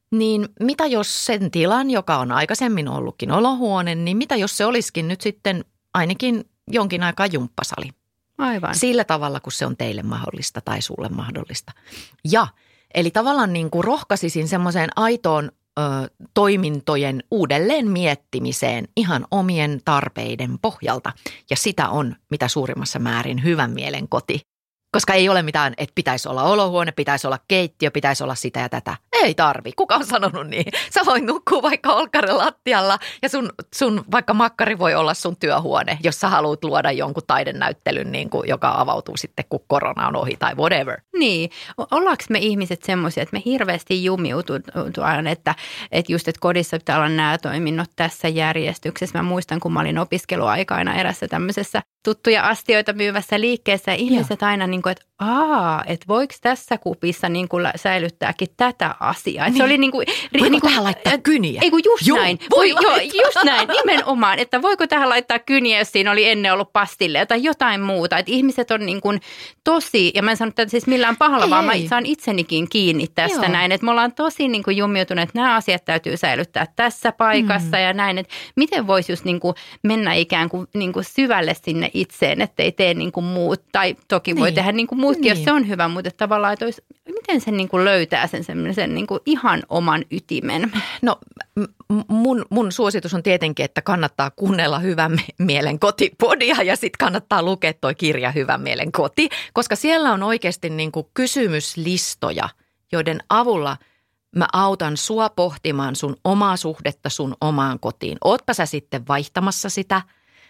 Niin mitä jos sen tilan, joka on aikaisemmin ollutkin olohuone, niin mitä jos se olisikin nyt sitten ainakin jonkin aikaa jumppasali? Aivan. Sillä tavalla, kun se on teille mahdollista tai sulle mahdollista. Ja eli tavallaan niin kuin rohkaisisin semmoiseen aitoon ö, toimintojen uudelleen miettimiseen ihan omien tarpeiden pohjalta. Ja sitä on mitä suurimmassa määrin hyvän mielen koti. Koska ei ole mitään, että pitäisi olla olohuone, pitäisi olla keittiö, pitäisi olla sitä ja tätä. Ei tarvi. Kuka on sanonut niin? Sä voit nukkua vaikka olkkaren lattialla ja sun, sun vaikka makkari voi olla sun työhuone, jos sä haluat luoda jonkun taidennäyttelyn, niin kuin, joka avautuu sitten, kun korona on ohi tai whatever. Niin. Ollaanko me ihmiset semmoisia, että me hirveästi jumiututaan, että, että just, että kodissa pitää olla nämä toiminnot tässä järjestyksessä. Mä muistan, kun mä olin opiskeluaikaina erässä tämmöisessä tuttuja astioita myyvässä liikkeessä ja ihmiset Joo. aina niin kuin, että aa, että voiko tässä kupissa niin kuin säilyttääkin tätä asiaa. Niin. Se oli niin kuin, voiko niin kuin, tähän laittaa kyniä? Ei kun just Joo, näin. voi Voi, joo, just näin, nimenomaan, että voiko tähän laittaa kyniä, jos siinä oli ennen ollut pastille tai jotain muuta. Että ihmiset on niin kuin tosi, ja mä en sano tätä siis millään pahalla, ei, vaan ei. Mä saan itsenikin kiinni tästä joo. näin. Että me ollaan tosi niin kuin jumiutuneet, että nämä asiat täytyy säilyttää tässä paikassa mm. ja näin. Että miten voisi just niin kuin mennä ikään kuin, niin kuin syvälle sinne itseen, ettei tee niin kuin muut. Tai toki voi niin. tehdä niin kuin muutkin, niin. jos se on hyvä, mutta tavallaan, että olisi, miten sen niin kuin löytää sen semmoisen niin kuin ihan oman ytimen? No mun, mun suositus on tietenkin, että kannattaa kuunnella Hyvän mielen kotipodia ja sitten kannattaa lukea toi kirja Hyvän mielen koti, koska siellä on oikeasti niin kuin kysymyslistoja, joiden avulla mä autan sua pohtimaan sun omaa suhdetta sun omaan kotiin. Ootpa sä sitten vaihtamassa sitä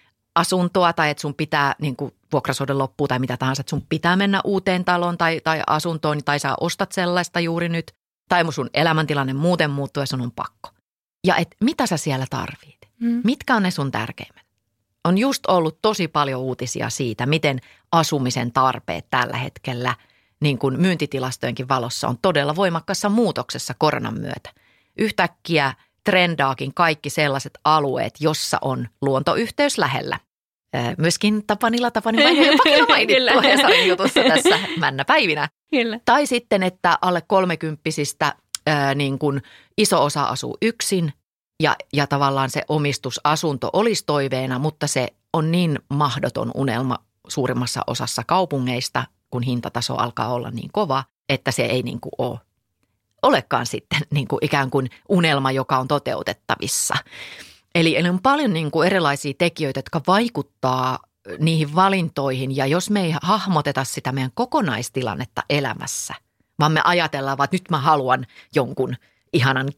asuntoa tai että sun pitää niin kuin vuokrasuhde loppuu tai mitä tahansa, että sun pitää mennä uuteen taloon tai, tai asuntoon tai sä ostat sellaista juuri nyt tai sun elämäntilanne muuten muuttuu ja sun on pakko. Ja et mitä sä siellä tarvit? Mm. Mitkä on ne sun tärkeimmät? On just ollut tosi paljon uutisia siitä, miten asumisen tarpeet tällä hetkellä niin kuin myyntitilastojenkin valossa on todella voimakkaassa muutoksessa koronan myötä. Yhtäkkiä trendaakin kaikki sellaiset alueet, jossa on luontoyhteys lähellä. Myöskin Tapanilla, Tapanin vaihe jopakin on mainittu Hesarin jutussa tässä männäpäivinä. Kyllä. Tai sitten, että alle kolmekymppisistä ää, niin kuin iso osa asuu yksin ja, ja tavallaan se omistusasunto olisi toiveena, mutta se on niin mahdoton unelma suurimmassa osassa kaupungeista, kun hintataso alkaa olla niin kova, että se ei niin kuin ole. olekaan sitten niin kuin ikään kuin unelma, joka on toteutettavissa. Eli, eli on paljon niin kuin erilaisia tekijöitä, jotka vaikuttaa niihin valintoihin ja jos me ei hahmoteta sitä meidän kokonaistilannetta elämässä, vaan me ajatellaan, että nyt mä haluan jonkun ihanan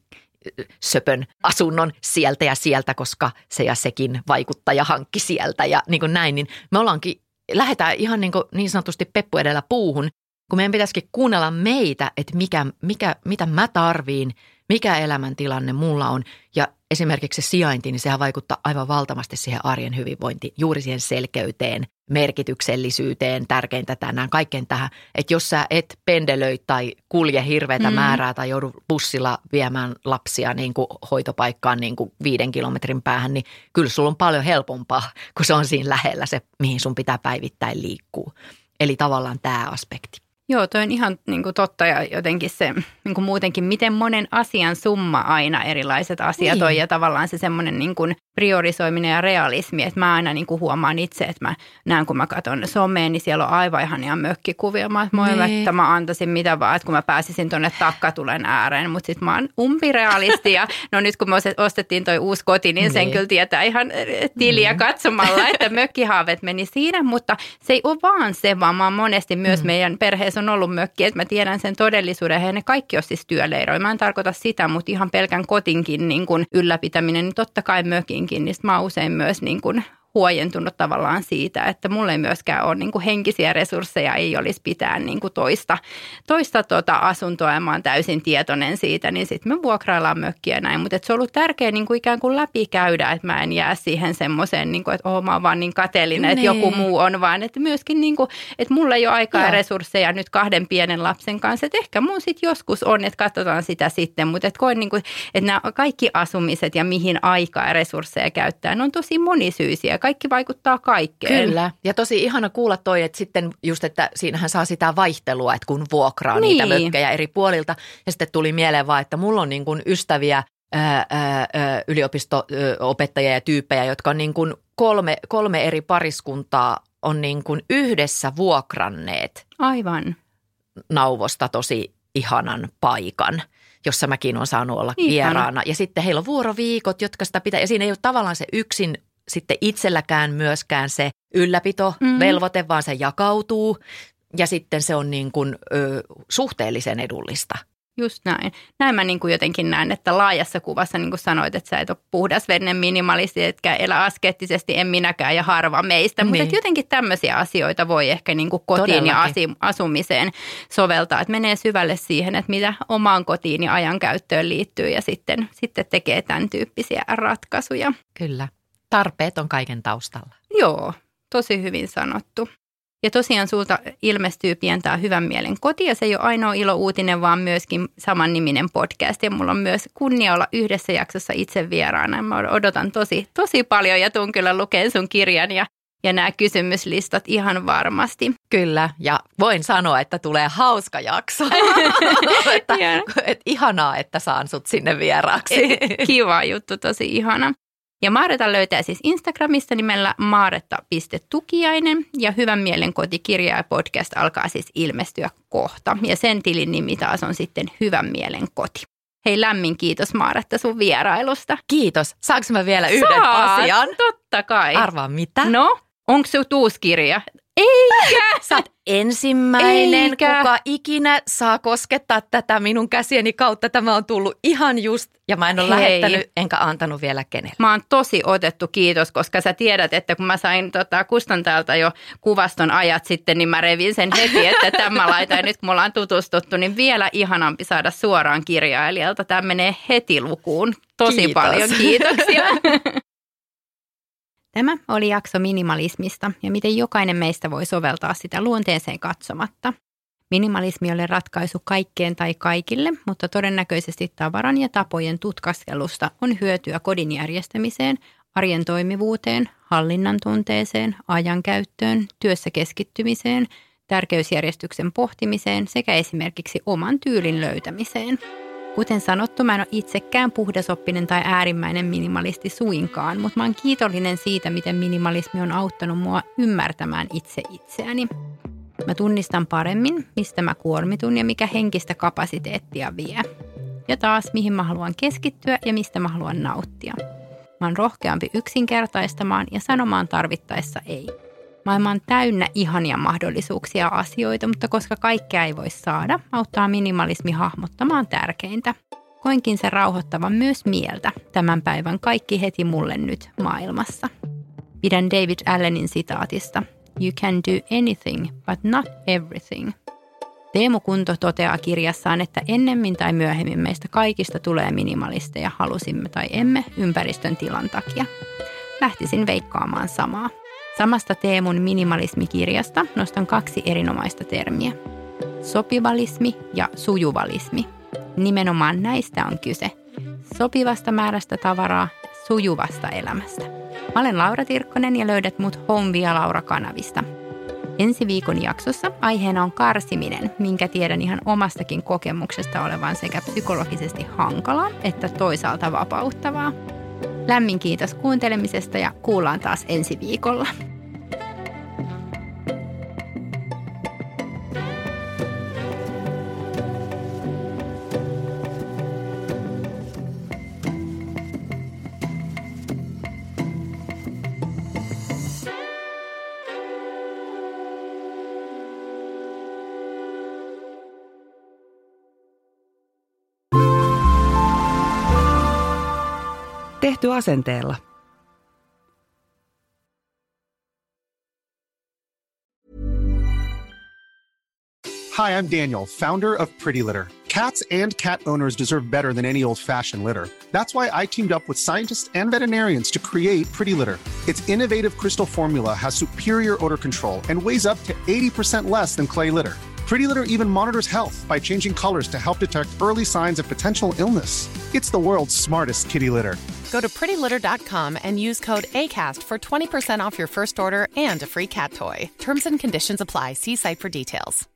söpön asunnon sieltä ja sieltä, koska se ja sekin vaikuttaja hankki sieltä ja niin kuin näin, niin me ollaankin, lähdetään ihan niin, kuin niin sanotusti peppu edellä puuhun, kun meidän pitäisikin kuunnella meitä, että mikä, mikä, mitä mä tarviin, mikä elämäntilanne mulla on. Ja esimerkiksi se sijainti, niin sehän vaikuttaa aivan valtavasti siihen arjen hyvinvointiin, juuri siihen selkeyteen, merkityksellisyyteen, tärkeintä tänään, kaikkeen tähän. Että jos sä et pendelöi tai kulje hirveätä mm. määrää tai joudu bussilla viemään lapsia niin kuin hoitopaikkaan niin kuin viiden kilometrin päähän, niin kyllä sulla on paljon helpompaa, kun se on siinä lähellä se, mihin sun pitää päivittäin liikkua. Eli tavallaan tämä aspekti. Joo, toi on ihan niin kuin totta ja jotenkin se niin kuin muutenkin, miten monen asian summa aina erilaiset asiat niin. on ja tavallaan se semmoinen niin kuin priorisoiminen ja realismi, että mä aina niin kuin huomaan itse, että mä näen, kun mä katson someen, niin siellä on aivan ihania mökkikuvia. Mä oon, että mä antaisin mitä vaan, että kun mä pääsisin tuonne takkatulen ääreen, mutta sitten mä oon umpirealisti ja no nyt kun me ostettiin toi uusi koti, niin sen niin. kyllä tietää ihan tiliä katsomalla, että mökkihaaveet meni siinä, mutta se ei ole vaan se, vaan mä oon monesti myös mm. meidän perheessä on ollut mökki, että mä tiedän sen todellisuuden, ja ne kaikki on siis työleiroja. Mä en tarkoita sitä, mutta ihan pelkän kotinkin niin kuin ylläpitäminen, niin totta kai mökinkin, niin mä oon usein myös niin kuin huojentunut tavallaan siitä, että mulla ei myöskään ole niin kuin henkisiä resursseja, ei olisi pitää niin kuin toista, toista tuota asuntoa ja mä oon täysin tietoinen siitä, niin sitten me vuokraillaan mökkiä näin, mutta se on ollut tärkeää niin kuin ikään kuin läpikäydä, että mä en jää siihen semmoiseen, niin kuin, että oh, mä oon vaan niin kateellinen, että joku muu on, vaan että myöskin niin kuin, että mulla ei ole aikaa ja resursseja nyt kahden pienen lapsen kanssa, että ehkä mun sitten joskus on, että katsotaan sitä sitten, mutta että koen niin kuin, että nämä kaikki asumiset ja mihin aikaa ja resursseja käyttää, ne on tosi monisyisiä, kaikki vaikuttaa kaikkeen. Kyllä. Ja tosi ihana kuulla toi, että sitten just, että siinähän saa sitä vaihtelua, että kun vuokraa niin. niitä mökkejä eri puolilta. Ja sitten tuli mieleen vaan, että mulla on niin kuin ystäviä, ää, ää, yliopisto-opettajia ja tyyppejä, jotka on niin kuin kolme, kolme eri pariskuntaa on niin kuin yhdessä vuokranneet. Aivan. Nauvosta tosi ihanan paikan, jossa mäkin olen saanut olla Ihana. vieraana. Ja sitten heillä on vuoroviikot, jotka sitä pitää. Ja siinä ei ole tavallaan se yksin sitten itselläkään myöskään se ylläpito, mm. velvoite, vaan se jakautuu. Ja sitten se on niin kuin ö, suhteellisen edullista. Just näin. Näin mä niin kuin jotenkin näen, että laajassa kuvassa, niin kuin sanoit, että sä et ole puhdasverinen minimalisti, etkä elä askeettisesti, en minäkään ja harva meistä. Niin. Mutta jotenkin tämmöisiä asioita voi ehkä niin kuin kotiin Todellakin. ja asumiseen soveltaa. Että menee syvälle siihen, että mitä omaan kotiin ja ajankäyttöön liittyy ja sitten, sitten tekee tämän tyyppisiä ratkaisuja. Kyllä. Tarpeet on kaiken taustalla. Joo, tosi hyvin sanottu. Ja tosiaan sulta ilmestyy Pientää hyvän mielen koti ja se ei ole ainoa ilouutinen, vaan myöskin samanniminen podcast. Ja mulla on myös kunnia olla yhdessä jaksossa itse vieraana. Mä odotan tosi, tosi paljon ja tuun kyllä lukemaan sun kirjan ja, ja nämä kysymyslistat ihan varmasti. Kyllä, ja voin sanoa, että tulee hauska jakso. että, et, ihanaa, että saan sut sinne vieraaksi. Kiva juttu, tosi ihana. Ja Maareta löytää siis Instagramista nimellä maaretta piste tukiainen ja Hyvän mielen kotikirja ja podcast alkaa siis ilmestyä kohta. Ja sen tilin nimi taas on sitten Hyvän mielen koti. Hei, lämmin kiitos Maaretta sun vierailusta. Kiitos. Saanko mä vielä yhden Saat, asian? Totta kai. Arvaa mitä? No, onko se uusi kirja? Eikä! Sä oot ensimmäinen, Eikä. kuka ikinä saa koskettaa tätä minun käsieni kautta. Tämä on tullut ihan just, ja mä en ole Hei. lähettänyt enkä antanut vielä kenelle. Mä oon tosi otettu, kiitos, koska sä tiedät, että kun mä sain tota, kustantajalta jo kuvaston ajat sitten, niin mä revin sen heti, että tämä laita. Ja nyt kun me ollaan tutustuttu, niin vielä ihanampi saada suoraan kirjailijalta. Tämä menee heti lukuun. Tosi Kiitos. paljon kiitoksia. Tämä oli jakso minimalismista ja miten jokainen meistä voi soveltaa sitä luonteeseen katsomatta. Minimalismi ei ole ratkaisu kaikkeen tai kaikille, mutta todennäköisesti tavaran ja tapojen tutkaskelusta on hyötyä kodin järjestämiseen, arjen toimivuuteen, hallinnan tunteeseen, ajankäyttöön, työssä keskittymiseen, tärkeysjärjestyksen pohtimiseen sekä esimerkiksi oman tyylin löytämiseen. Kuten sanottu, mä en ole itsekään puhdasoppinen tai äärimmäinen minimalisti suinkaan, mutta mä oon kiitollinen siitä, miten minimalismi on auttanut mua ymmärtämään itse itseäni. Mä tunnistan paremmin, mistä mä kuormitun ja mikä henkistä kapasiteettia vie. Ja taas, mihin mä haluan keskittyä ja mistä mä haluan nauttia. Mä oon rohkeampi yksinkertaistamaan ja sanomaan tarvittaessa ei. Maailma on täynnä ihania mahdollisuuksia ja asioita, mutta koska kaikkea ei voi saada, auttaa minimalismi hahmottamaan tärkeintä. Koinkin se rauhoittavan myös mieltä tämän päivän kaikki heti mulle nyt maailmassa. Pidän David Allenin sitaatista. You can do anything, but not everything. Teemu Kunto toteaa kirjassaan, että ennemmin tai myöhemmin meistä kaikista tulee minimalisteja, halusimme tai emme, ympäristön tilan takia. Lähtisin veikkaamaan samaa. Samasta Teemun minimalismikirjasta nostan kaksi erinomaista termiä. Sopivalismi ja sujuvalismi. Nimenomaan näistä on kyse. Sopivasta määrästä tavaraa, sujuvasta elämästä. Mä olen Laura Tirkkonen ja löydät mut Home via Laura-kanavista. Ensi viikon jaksossa aiheena on karsiminen, minkä tiedän ihan omastakin kokemuksesta olevan sekä psykologisesti hankalaa että toisaalta vapauttavaa. Lämmin kiitos kuuntelemisesta ja kuullaan taas ensi viikolla. Tehty asenteella. Hi, I'm Daniel, founder of Pretty Litter. Cats and cat owners deserve better than any old-fashioned litter. That's why I teamed up with scientists and veterinarians to create Pretty Litter. Its innovative crystal formula has superior odor control and weighs up to eighty percent less than clay litter. Pretty Litter even monitors health by changing colors to help detect early signs of potential illness. It's the world's smartest kitty litter. Go to pretty litter dot com and use code ACAST for twenty percent off your first order and a free cat toy. Terms and conditions apply. See site for details.